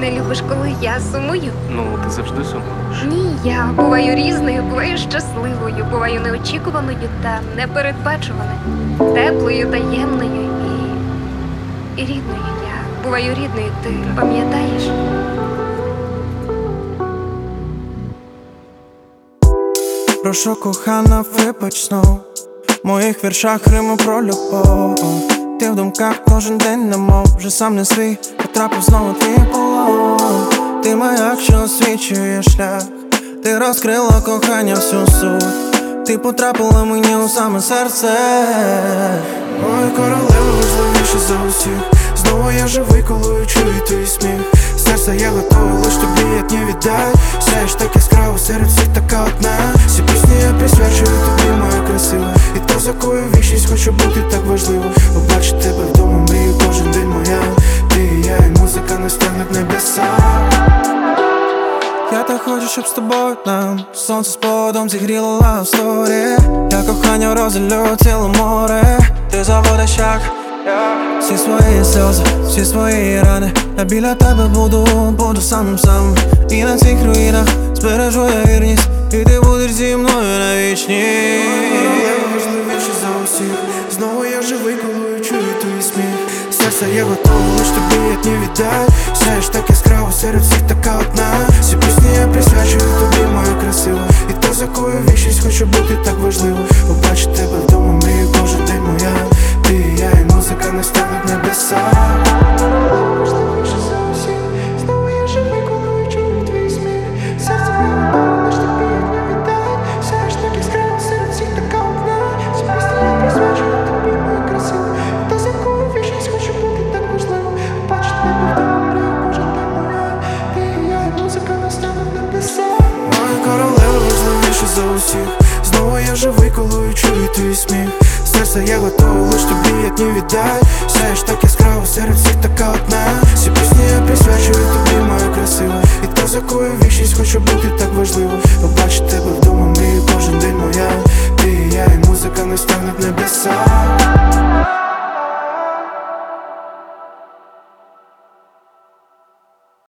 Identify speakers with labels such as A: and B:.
A: не любиш, коли я сумую?
B: Ну, ти завжди сумуєш.
A: Ні, я буваю різною, буваю щасливою, буваю неочікуваною та непередбачуваною, теплою, таємною і рідною. Я буваю рідною, ти пам'ятаєш?
C: Прошу, кохана, вибач знов. В моїх віршах рими про любов. Ти в думках кожен день, немов вже сам не свій, потрапив знову твій полон. Ти маяк, що освічує шлях. Ти розкрила кохання всю суть. Ти потрапила мені у саме серце. Моя королева важливіша за усіх. Знову я живий, коли чую твій сміх. Серце я готовий, лиш тобі як не віддай. Сяєш так яскраво, серед всіх така одна. Всі пісні я присвячую тобі, моя красива. І то, за кою вічність хочу бути так важливо. Побачити тебе вдома, мрію кожен день моя. Ти і я, і музика нас тягне в небеса. Я так хочу, щоб з тобою нам сонце з поводом зігріло love story. Я кохання розділю ціле море. Ти заводиш як всі свої сльози, всі свої рани. Я біля тебе буду самим. І на цих руїнах збережу я вірність. І ти будеш зі мною навічні. Я важливіше за усіх. Знову я живий, коли чую твій сміх. Серце я готовий, лиш тобі як не віддай. Сяєш так яскраво, серед всіх така одна. Всі пісні я присвячую тобі, моя красива. І то, за кою вічність хочу бути так важливо. Побачити тебе вдома, мрію кожен день моя. Ти і я, і музика нас тягне в небеса. Важливіше за усіх. Знову я живий, коли чую твій сміх. Серце я готовий, лиш тобі як не віддай. Сяєш так яскраво, серед всіх така одна. Всі пісні я присвячую тобі, моя красива. І то, за кою вічність хочу бути так важливо. Побачити тебе вдома, мрію кожен день моя. Ти і я, і музика нас тягне в небеса. Моя королева важливіше за усіх. Знову я живий, коли чую твій сміх. Серце я готовий, лиш тобі як не віддай. Сяєш так яскраво, серед всіх така одна. Всі пісні я присвячую тобі, моя красива. І то, за кою вічність хочу бути так важливо. Побачити тебе вдома, мрію кожен день моя. Ти і я, і музика нас тягне в небеса.